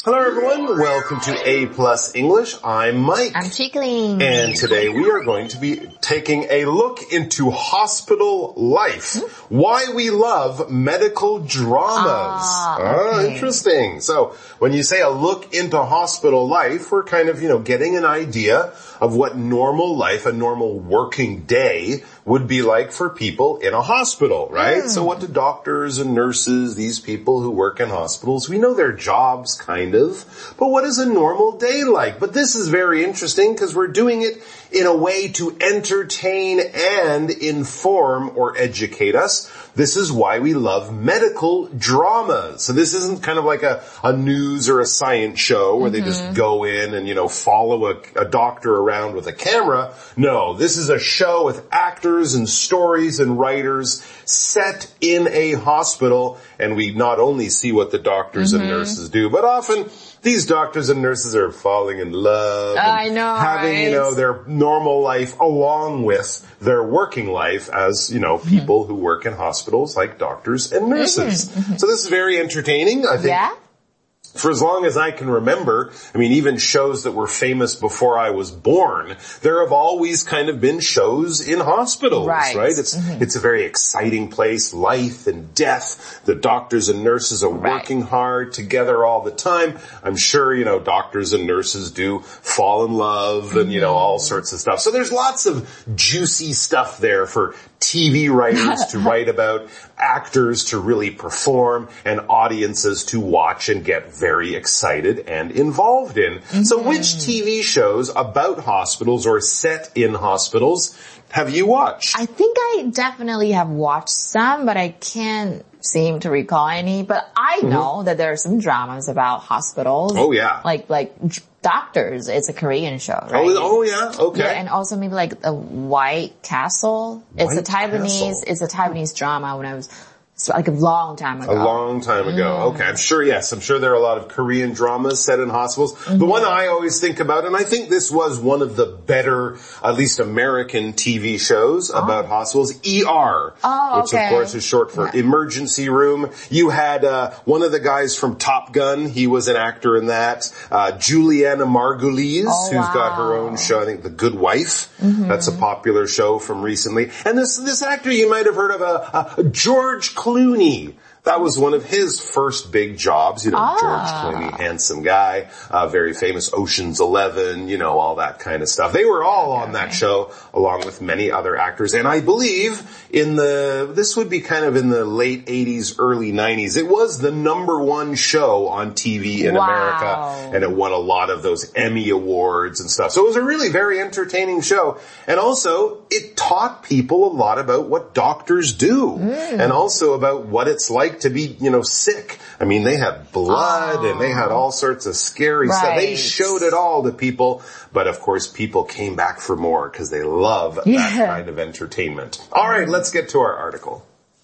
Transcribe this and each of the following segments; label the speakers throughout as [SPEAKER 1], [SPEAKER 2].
[SPEAKER 1] Hello everyone, welcome to A Plus English. I'm Mike.
[SPEAKER 2] I'm Chickling.
[SPEAKER 1] And today we are going to be taking a look into hospital life. Why we love medical dramas.
[SPEAKER 2] Okay.
[SPEAKER 1] Interesting. So when you say a look into hospital life, we're kind of, getting an idea of what normal life, a normal working day would be like for people in a hospital, right? So what do doctors and nurses, these people who work in hospitals, we know their jobs kind of, but what is a normal day like? But this is very interesting because we're doing it in a way to entertain and inform or educate us. This is why we love medical dramas. So this isn't kind of like a news or a science show where they just go in and, follow a doctor around with a camera. No, this is a show with actors and stories and writers set in a hospital. And we not only see what the doctors and nurses do, but often these doctors and nurses are falling in love.
[SPEAKER 2] I know,
[SPEAKER 1] having,
[SPEAKER 2] right?
[SPEAKER 1] their normal life along with their working life as, people who work in hospitals like doctors and nurses. So this is very entertaining, I think.
[SPEAKER 2] Yeah?
[SPEAKER 1] For as long as I can remember, even shows that were famous before I was born, there have always kind of been shows in hospitals, right? It's a very exciting place, life and death. The doctors and nurses are working hard together all the time. I'm sure, doctors and nurses do fall in love and, all sorts of stuff. So there's lots of juicy stuff there for TV writers to write about, actors to really perform, and audiences to watch and get very excited and involved in. So which TV shows about hospitals or set in hospitals have you watched?
[SPEAKER 2] I think I definitely have watched some, but I can't seem to recall any. But I know that there are some dramas about hospitals.
[SPEAKER 1] Oh yeah.
[SPEAKER 2] Like Doctors. It's a Korean show, right?
[SPEAKER 1] Oh yeah. Okay.
[SPEAKER 2] Yeah, and also maybe like the White Castle. It's a Taiwanese drama when I was like a long time ago.
[SPEAKER 1] A long time ago. Okay. I'm sure there are a lot of Korean dramas set in hospitals. The one I always think about, and I think this was one of the better, at least American TV shows about hospitals, ER. Which of course is short for emergency room. You had, one of the guys from Top Gun. He was an actor in that. Juliana Margulies, who's got her own show, I think The Good Wife. That's a popular show from recently. And this actor you might have heard of, George Clooney. That was one of his first big jobs, George Clooney, handsome guy, very famous Ocean's 11, all that kind of stuff. They were all on that show along with many other actors. And I believe this would be kind of in the late 80s, early 90s. It was the #1 show on TV in America, and it won a lot of those Emmy awards and stuff. So it was a really very entertaining show. And also it taught people a lot about what doctors do and also about what it's like to be, sick. They had blood and they had all sorts of scary stuff. They showed it all to people, but of course people came back for more because they love that kind of entertainment. All right, let's get to our article.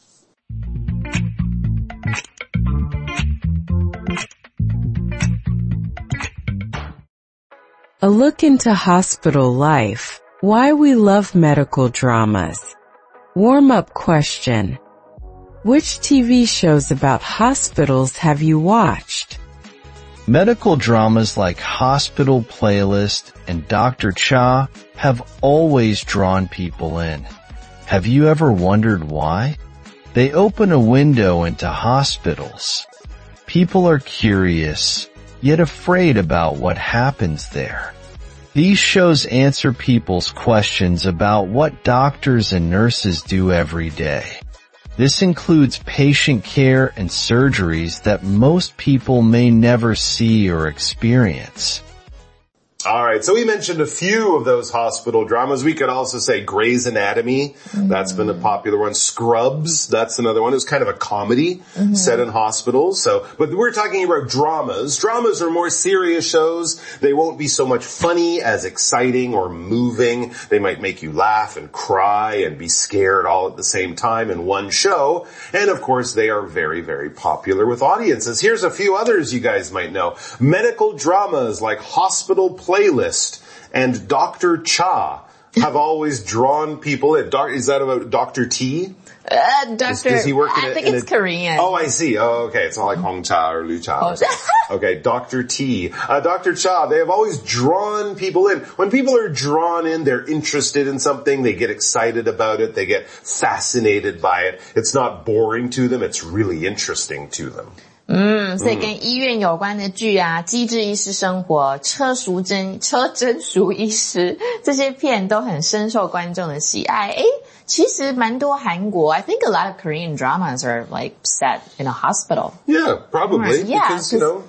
[SPEAKER 3] A look into hospital life. Why we love medical dramas. Warm-up question. Which TV shows about hospitals have you watched?
[SPEAKER 4] Medical dramas like Hospital Playlist and Dr. Cha have always drawn people in. Have you ever wondered why? They open a window into hospitals. People are curious, yet afraid about what happens there. These shows answer people's questions about what doctors and nurses do every day. This includes patient care and surgeries that most people may never see or experience.
[SPEAKER 1] All right, so we mentioned a few of those hospital dramas. We could also say Grey's Anatomy. That's been a popular one. Scrubs, that's another one. It was kind of a comedy set in hospitals. But we're talking about dramas. Dramas are more serious shows. They won't be so much funny as exciting or moving. They might make you laugh and cry and be scared all at the same time in one show. And of course, they are very, very popular with audiences. Here's a few others you guys might know. Medical dramas like Hospital Playlist and Dr. Cha. have always drawn people in. Is that about Dr. T? Does he work in
[SPEAKER 2] I think it's Korean.
[SPEAKER 1] Oh, I see. Oh, okay. It's not like Hong Cha or Lu Cha. Okay, Dr. T. Dr. Cha, they have always drawn people in. When people are drawn in, they're interested in something, they get excited about it, they get fascinated by it. It's not boring to them, it's really interesting to them.
[SPEAKER 2] 所以跟医院有关的剧啊，机智医师生活、车真淑医师，这些片都很深受观众的喜爱。其实蛮多韩国 I think a lot of Korean dramas are like set in a hospital.
[SPEAKER 1] Yeah, probably.
[SPEAKER 2] Yeah,
[SPEAKER 1] because, you know,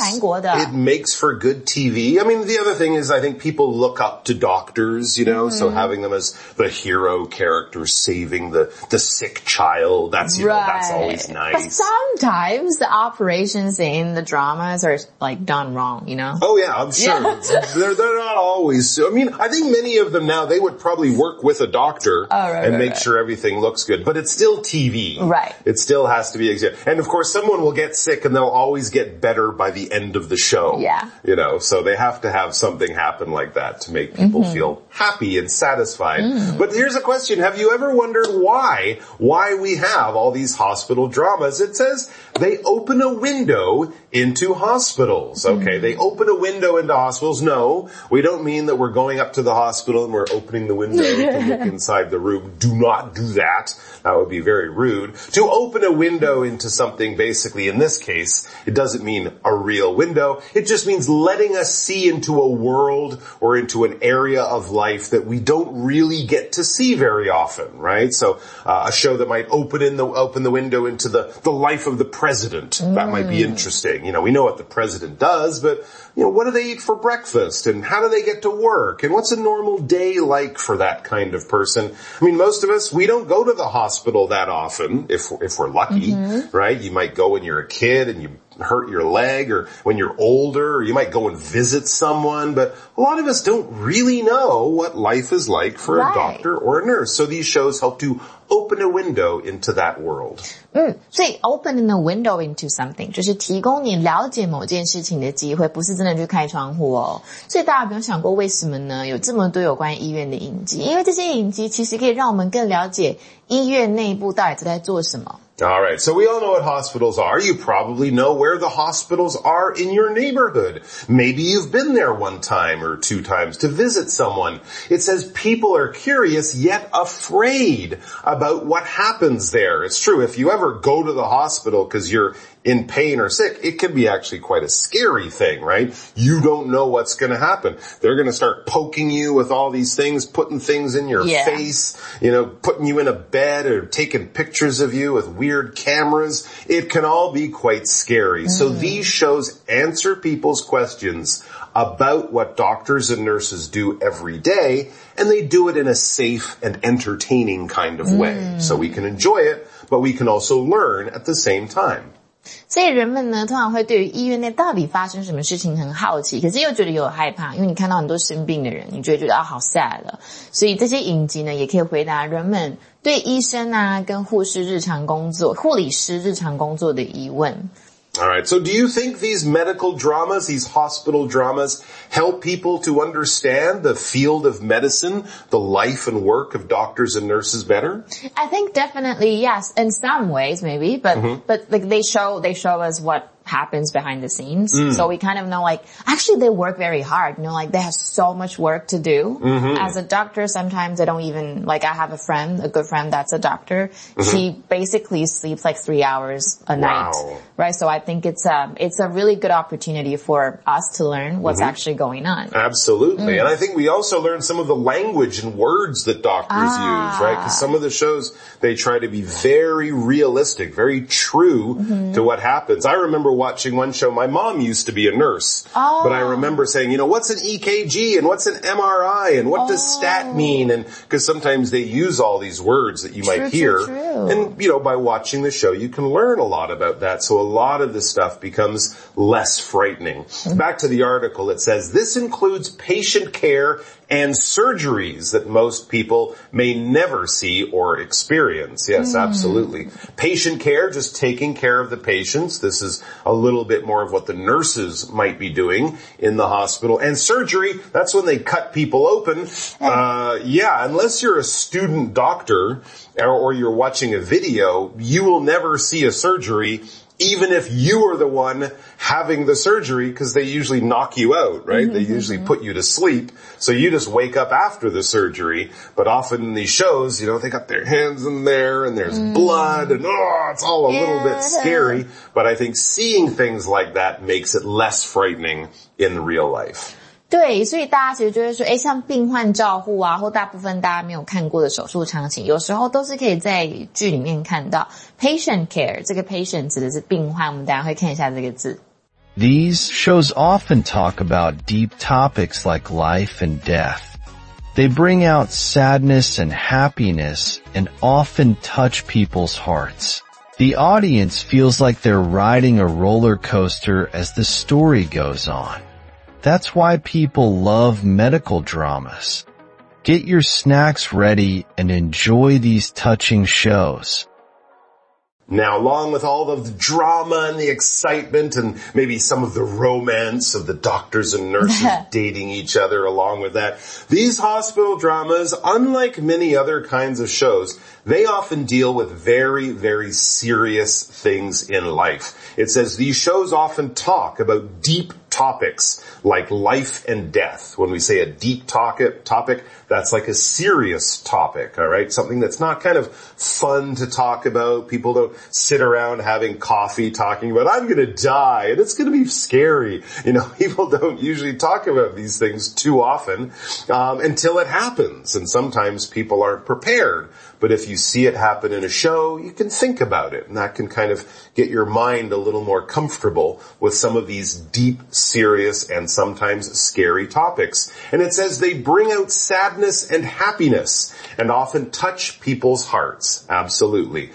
[SPEAKER 1] it makes for good TV. I mean, the other thing is I think people look up to doctors, you know, so having them as the hero character saving the sick child, that's, you know, that's always nice.
[SPEAKER 2] But sometimes the operations in the dramas are like done wrong, you know?
[SPEAKER 1] Oh yeah, I'm sure. Yeah. They're not always, I mean, I think many of them now, they would probably work with a doctor. And make sure everything looks good. But it's still TV.
[SPEAKER 2] Right.
[SPEAKER 1] It still has to be and of course someone will get sick and they'll always get better by the end of the show.
[SPEAKER 2] Yeah.
[SPEAKER 1] You know, so they have to have something happen like that to make people feel happy and satisfied. But here's a question. Have you ever wondered why we have all these hospital dramas? It says they open a window into hospitals. Okay, they open a window into hospitals. No, we don't mean that we're going up to the hospital and we're opening the window to look inside the room. Do not do that. That would be very rude. To open a window into something, basically, in this case, it doesn't mean a real window. It just means letting us see into a world or into an area of life that we don't really get to see very often, right? So, a show that might open the window into the life of the president. That might be interesting. You know, we know what the president does, but, you know, what do they eat for breakfast? And how do they get to work? And what's a normal day like for that kind of person? I mean, most of us, we don't go to the hospital that often, if we're lucky, right? You might go when you're a kid and you hurt your leg, or when you're older, or you might go and visit someone, but a lot of us don't really know what life is like for a doctor or a nurse. So these shows help to open a window into that world.
[SPEAKER 2] 所以 open a window into something 就是提供你了解某件事情的机会，不是真的去开窗户哦。所以大家有没有想过为什么呢？有这么多有关医院的影集，因为这些影集其实可以让我们更了解医院内部到底在做什么。
[SPEAKER 1] All right, so we all know what hospitals are. You probably know where the hospitals are in your neighborhood. Maybe you've been there one time or two times to visit someone. It says people are curious yet afraid about what happens there. It's true. If you ever go to the hospital because you're in pain or sick, it can be actually quite a scary thing, right? You don't know what's going to happen. They're going to start poking you with all these things, putting things in your face, you know, putting you in a bed or taking pictures of you with weird cameras. It can all be quite scary. So these shows answer people's questions about what doctors and nurses do every day, and they do it in a safe and entertaining kind of way. So we can enjoy it, but we can also learn at the same time.
[SPEAKER 2] 所以人们呢，通常会对于医院内到底发生什么事情很好奇，可是又觉得有害怕，因为你看到很多生病的人，你就会觉得好 sad 了。所以这些影集呢，也可以回答人们对医生啊跟护理师日常工作的疑问。
[SPEAKER 1] All right. So do you think these medical dramas, these hospital dramas, help people to understand the field of medicine, the life and work of doctors and nurses better?
[SPEAKER 2] I think definitely yes. In some ways, maybe, but like they show us what happens behind the scenes. So we kind of know, like, actually they work very hard, you know, like they have so much work to do. As a doctor, sometimes I don't even, like I have a good friend that's a doctor. He basically sleeps like 3 hours a night, right? So I think it's a really good opportunity for us to learn what's actually going on.
[SPEAKER 1] Absolutely. And I think we also learn some of the language and words that doctors use, right? Because some of the shows, they try to be very realistic, very true to what happens. I remember watching one show. My mom used to be a nurse, but I remember saying, you know, what's an EKG and what's an MRI and what does stat mean? And because sometimes they use all these words that you might hear. And, you know, by watching the show, you can learn a lot about that. So a lot of this stuff becomes less frightening. Back to the article, it says, this includes patient care and surgeries that most people may never see or experience. Yes, absolutely. Patient care, just taking care of the patients. This is a little bit more of what the nurses might be doing in the hospital. And surgery, that's when they cut people open. Unless you're a student doctor or you're watching a video, you will never see a surgery, even if you are the one having the surgery, because they usually knock you out, right? They usually put you to sleep. So you just wake up after the surgery. But often in these shows, they got their hands in there and there's blood and it's all a little bit scary. But I think seeing things like that makes it less frightening in real life.
[SPEAKER 2] 对，所以大家其实就会说，像病患照护啊，或大部分大家没有看过的手术场景，有时候都是可以在剧里面看到。Patient care， 这个 patient 指的是病患，我们等一下会看一下这个字。
[SPEAKER 4] These shows often talk about deep topics like life and death. They bring out sadness and happiness and often touch people's hearts. The audience feels like they're riding a roller coaster as the story goes on. That's why people love medical dramas. Get your snacks ready and enjoy these touching shows.
[SPEAKER 1] Now, along with all of the drama and the excitement and maybe some of the romance of the doctors and nurses dating each other along with that, these hospital dramas, unlike many other kinds of shows, they often deal with very, very serious things in life. It says these shows often talk about deep topics like life and death. When we say a deep topic, that's like a serious topic, all right? Something that's not kind of fun to talk about. People don't sit around having coffee talking about, I'm going to die and it's going to be scary. People don't usually talk about these things too often until it happens. And sometimes people aren't prepared. But if you see it happen in a show, you can think about it. And that can kind of get your mind a little more comfortable with some of these deep, serious, and sometimes scary topics. And it says they bring out sadness and happiness and often touch people's hearts. Absolutely.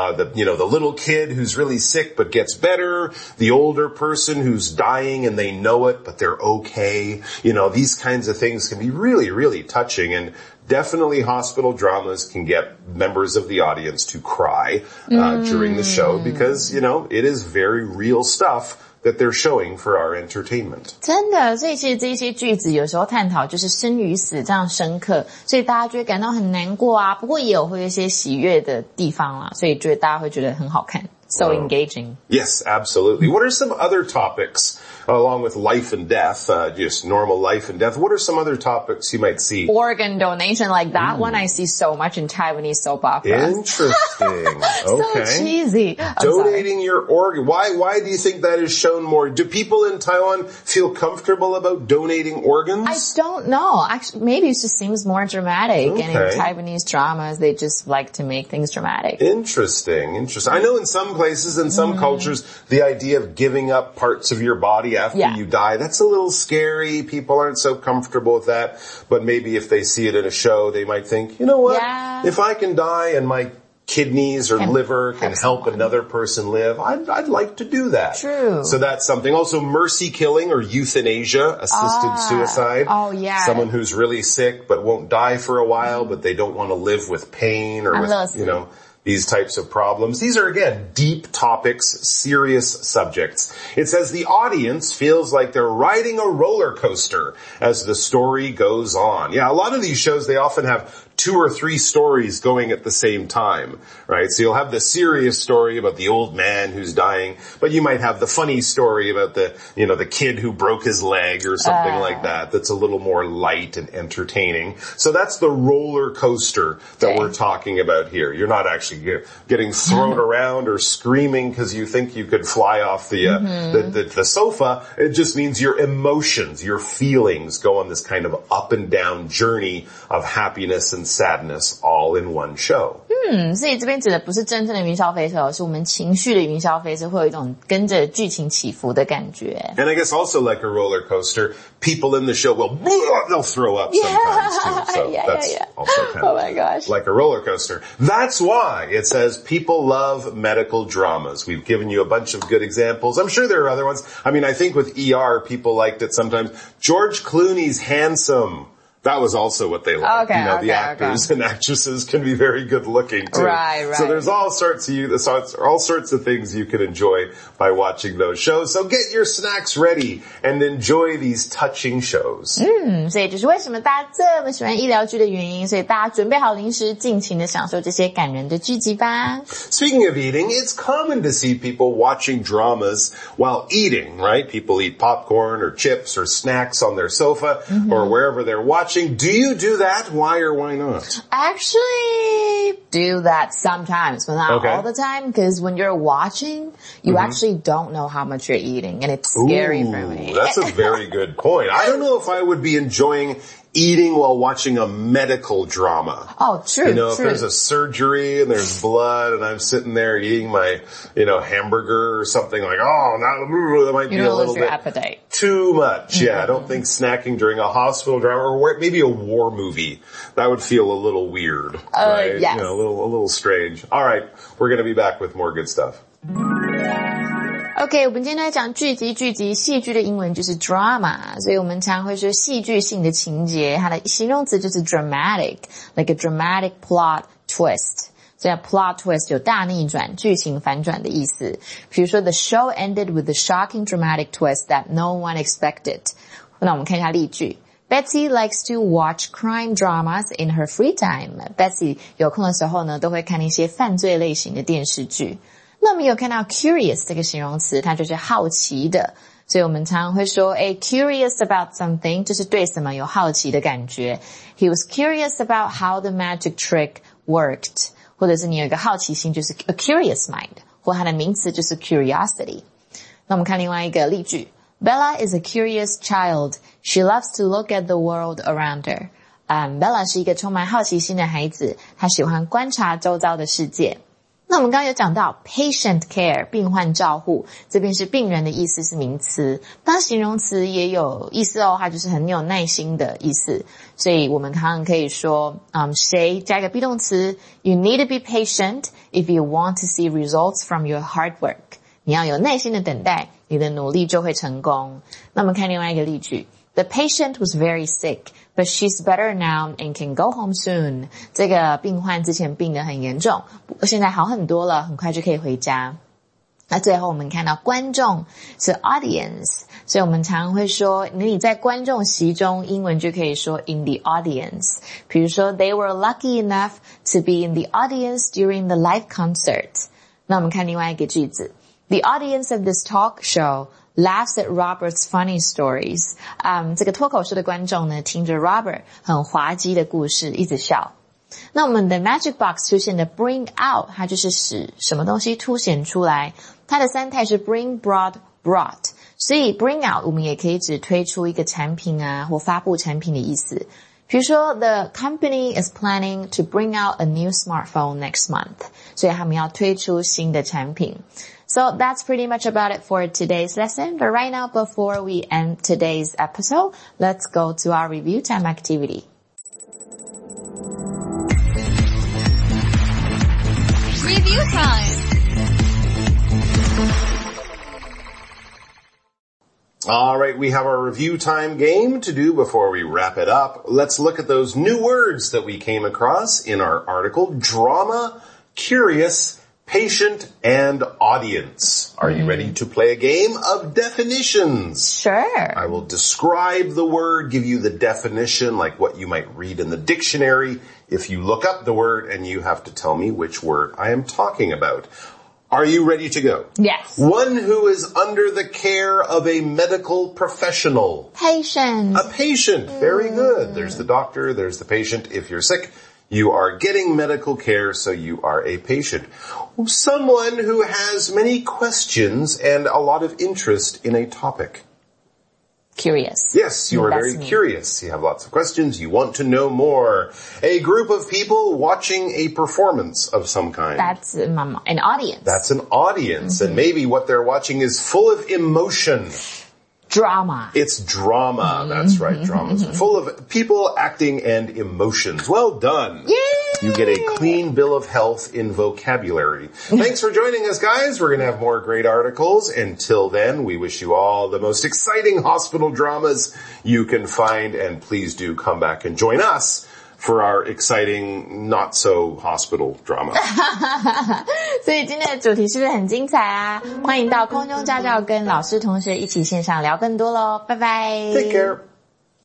[SPEAKER 1] The little kid who's really sick but gets better. The older person who's dying and they know it, but they're okay. These kinds of things can be really, really touching. And definitely hospital dramas can get members of the audience to cry during the show because, it is very real stuff that they're showing for our entertainment.
[SPEAKER 2] 真的，所以其实这些句子有时候探讨就是生与死这样深刻，所以大家就会感到很难过啊。不过也会有一些喜悦的地方啦，所以大家会觉得很好看。So engaging.
[SPEAKER 1] Yes, absolutely. What are some other topics along with life and death, just normal life and death? What are some other topics you might see?
[SPEAKER 2] Organ donation, like that one I see so much in Taiwanese soap operas.
[SPEAKER 1] Interesting. Okay.
[SPEAKER 2] So cheesy.
[SPEAKER 1] Donating your organ. Why do you think that is shown more? Do people in Taiwan feel comfortable about donating organs?
[SPEAKER 2] I don't know. Actually, maybe it just seems more dramatic. Okay. And in Taiwanese dramas, they just like to make things dramatic.
[SPEAKER 1] Interesting. I know in some places, in some cultures, the idea of giving up parts of your body after you die, that's a little scary. People aren't so comfortable with that. But maybe if they see it in a show, they might think, you know what? Yeah. If I can die and my kidneys or liver can help another person live, I'd like to do that.
[SPEAKER 2] True.
[SPEAKER 1] So that's something. Also, mercy killing or euthanasia, assisted suicide.
[SPEAKER 2] Oh, yeah.
[SPEAKER 1] Someone who's really sick but won't die for a while, but they don't want to live with pain or with, these types of problems. These are, again, deep topics, serious subjects. It says the audience feels like they're riding a roller coaster as the story goes on. Yeah, a lot of these shows, they often have 2 or 3 stories going at the same time, right? So you'll have the serious story about the old man who's dying, but you might have the funny story about the kid who broke his leg or something like that. That's a little more light and entertaining. So that's the roller coaster that we're talking about here. You're not actually getting thrown around or screaming because you think you could fly off the sofa. It just means your emotions, your feelings go on this kind of up and down journey of happiness and sadness all in one show.
[SPEAKER 2] 所以这边指的不是真正的云霄飞车，是我们情绪的云霄飞车，会有一种跟着剧情起伏的感觉。
[SPEAKER 1] And I guess also like a roller coaster, people in the show they'll throw up sometimes too. So that's also kind of like a roller coaster. That's why it says people love medical dramas. We've given you a bunch of good examples. I'm sure there are other ones. I mean, I think with ER, people liked it sometimes. George Clooney's handsome. That was also what they like.
[SPEAKER 2] Okay,
[SPEAKER 1] the actors and actresses can be very good looking too.
[SPEAKER 2] Right.
[SPEAKER 1] So there's all sorts of things you can enjoy by watching those shows. So get your snacks ready and enjoy these touching shows.
[SPEAKER 2] 所以就是为什么大家这么喜欢医疗剧的原因，所以大家准备好零食，尽情的享受这些感人的剧集吧。
[SPEAKER 1] Speaking of eating, it's common to see people watching dramas while eating, right? People eat popcorn or chips or snacks on their sofa or wherever they're watching. Do you do that? Why or why not?
[SPEAKER 2] I actually do that sometimes, but not all the time, because when you're watching, you actually don't know how much you're eating, and it's scary for me.
[SPEAKER 1] That's a very good point. I don't know if I would be enjoying eating while watching a medical drama.
[SPEAKER 2] Oh, true,
[SPEAKER 1] if there's a surgery and there's blood and I'm sitting there eating my, hamburger or something like, that might be a little bit
[SPEAKER 2] appetite.
[SPEAKER 1] Too much. Yeah, I don't think snacking during a hospital drama or maybe a war movie, that would feel a little weird. Right?
[SPEAKER 2] Yes.
[SPEAKER 1] A little strange. All right, we're going to be back with more good stuff.
[SPEAKER 2] OK, 我们今天来讲剧集，戏剧的英文就是 drama， 所以我们常会说戏剧性的情节，它的形容词就是 dramatic, like a dramatic plot twist. 所以 plot twist 有大逆转、剧情反转的意思。比如说 the show ended with a shocking dramatic twist that no one expected. 那我们看一下例句。Betsy likes to watch crime dramas in her free time. Betsy 有空的时候呢，都会看一些犯罪类型的电视剧。那我们有看到 curious 这个形容词，它就是好奇的，所以我们常常会说curious about something 就是对什么有好奇的感觉。He was curious about how the magic trick worked， 或者是你有一个好奇心，就是 a curious mind， 或它的名词就是 curiosity。那我们看另外一个例句 Bella is a curious child. She loves to look at the world around her. Bella 是一个充满好奇心的孩子，她喜欢观察周遭的世界。那我们刚刚有讲到 patient care 病患照护，这边是病人的意思是名词，当形容词也有意思它就是很有耐心的意思，所以我们常常可以说谁加一个 be 动词 You need to be patient if you want to see results from your hard work. 你要有耐心的等待，你的努力就会成功。那我们看另外一个例句The patient was very sick, but she's better now and can go home soon. 这个病患之前病得很严重，现在好很多了，很快就可以回家。那最后我们看到观众是 audience， 所以我们常常会说你在观众席中，英文就可以说 in the audience。比如说 They were lucky enough to be in the audience during the live concert. 那我们看另外一个句子 The audience of this talk show laughs at Robert's funny stories. 这个脱口秀的观众呢，听着 Robert 很滑稽的故事一直笑。那我们的 Magic Box 出现的 bring out 它就是使什么东西凸显出来，它的三态是 bring, brought, brought， 所以 bring out 我们也可以指推出一个产品或发布产品的意思。比如说 The company is planning to bring out a new smartphone next month. 所以他们要推出新的产品。So that's pretty much about it for today's lesson. But right now, before we end today's episode, let's go to our review time activity.
[SPEAKER 5] Review time.
[SPEAKER 1] All right, we have our review time game to do before we wrap it up. Let's look at those new words that we came across in our article. Drama, curious, patient, and audience. Are you ready to play a game of definitions?
[SPEAKER 2] Sure.
[SPEAKER 1] I will describe the word, give you the definition, like what you might read in the dictionary. If you look up the word, and you have to tell me which word I am talking about. Are you ready to go?
[SPEAKER 2] Yes.
[SPEAKER 1] One who is under the care of a medical professional.
[SPEAKER 2] Patient.
[SPEAKER 1] A patient. Very good. There's the doctor, there's the patient. If you're sick, you are getting medical care, so you are a patient. Someone who has many questions and a lot of interest in a topic.
[SPEAKER 2] Curious.
[SPEAKER 1] Yes, you are very curious. You have lots of questions. You want to know more. A group of people watching a performance of some kind.
[SPEAKER 2] That's an audience.
[SPEAKER 1] That's an audience. And maybe what they're watching is full of emotion.
[SPEAKER 2] Drama.
[SPEAKER 1] It's drama. That's right. Drama. Full of people acting and emotions. Well done.
[SPEAKER 2] Yay!
[SPEAKER 1] You get a clean bill of health in vocabulary. Thanks for joining us, guys. We're going to have more great articles. Until then, we wish you all the most exciting hospital dramas you can find, and please do come back and join us for our exciting not so hospital drama.
[SPEAKER 2] 所以今天的主题是不是很精彩啊？欢迎到空中家教跟老师同学一起线上聊更多咯，拜拜。
[SPEAKER 1] Take care.